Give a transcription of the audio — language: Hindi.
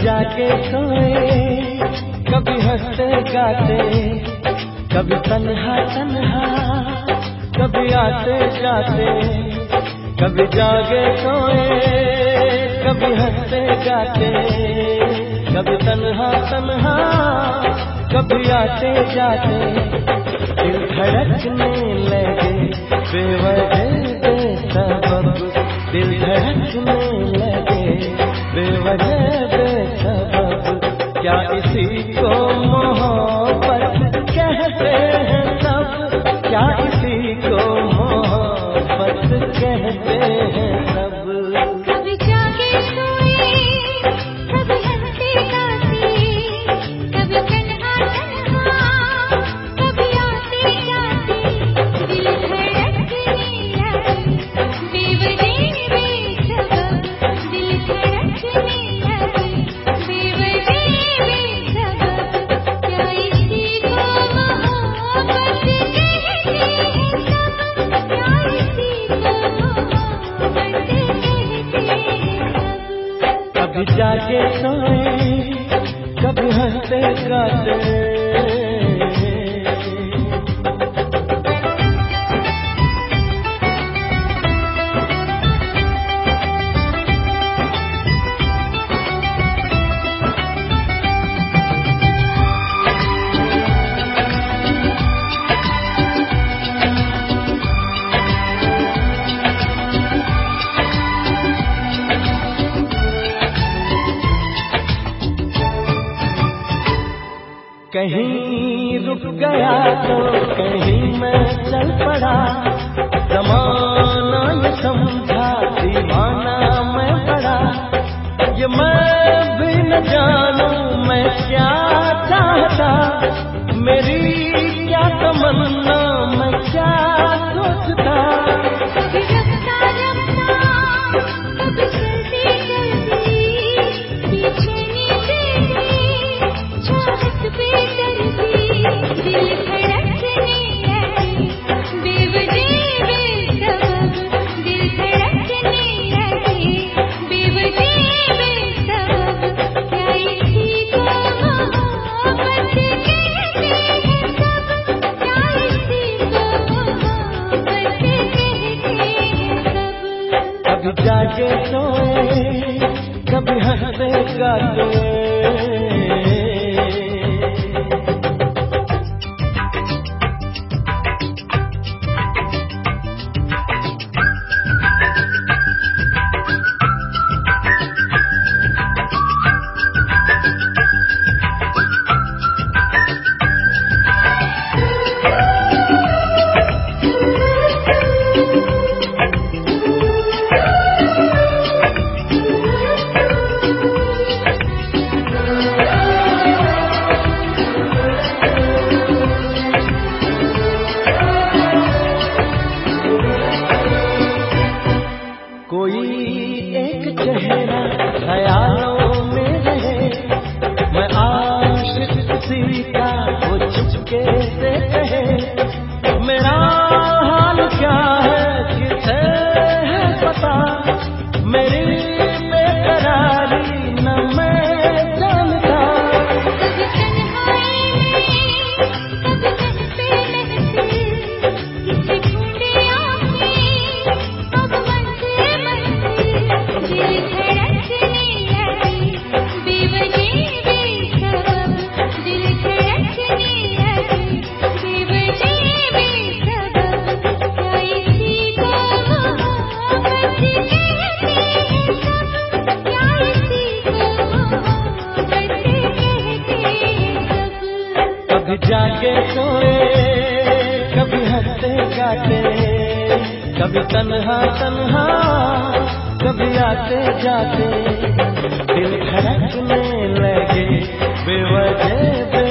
जाके सोए, कभी हंसते गाते, कभी तन्हा तन्हा, कभी आते जाते, कभी जागे सोए, कभी हंसते गाते, कभी तन्हा तन्हा, कभी आते जाते, दिल धड़कने लगे बेवजह बेसबब, दिल धड़कने लगे बेवजह बेसबब, क्या इसी को मोहब्बत कहते हैं सब, क्या इसी को मोहब्बत कहते हैं सब। कभी जागे सोए, कभी हंसते गाते, कभी तन्हा तन्हा, कभी आते जाते, दिल धड़कने लगे बेवजह बेसबब, दिल धड़कने लगे बेवजह बेसबब, क्या इसी को मोहब्बत कहते हैं सब, क्या इसी को मोहब्बत कहते हैं सब। कभी जागे सोए, कभी हंसते गाते। कहीं रुक गया तो कहीं मैं चल पड़ा, ज़माना ये समझा दीवाना मैं बड़ा, ये मैं भी न जानूं मैं क्या चाहता, मेरी क्या तमन्ना मैं क्या सोचता। कभी रफ्ता रफ्ता, कभी चलती चलती, बेचैनी तेरी चाहत बेदर्दी, दिल धड़कने लगे बेवजह बेसबब, दिल धड़कने लगे बेवजह बेसबब, क्या इसी को मोहब्बत कहते हैं सब, क्या इसी को मोहब्बत कहते हैं सब। कभी जागे सोए, कभी हंसते गाते। कोई एक चेहरा ख्यालों में रहे, मैं आशिक किसी का वो चुपके से कहे, मेरा हाल क्या है किसे है पता, मेरी बेकरारी न मैं जानता। कभी तन्हाई में, कभी कहते रहते, किसी ढूंढे आके अब मंजिल मंजिल, दिल धड़कने लगे बेवजह बेसबब, दिल धड़कने लगे बेवजह बेसबब, क्या इसी को मोहब्बत कहते हैं सब, क्या इसी को मोहब्बत कहते हैं सब। कभी जागे सोए, कभी हंसते गाते, कभी तन्हा तन्हा, कभी आते जाते, दिल धड़कने लगे बेवजह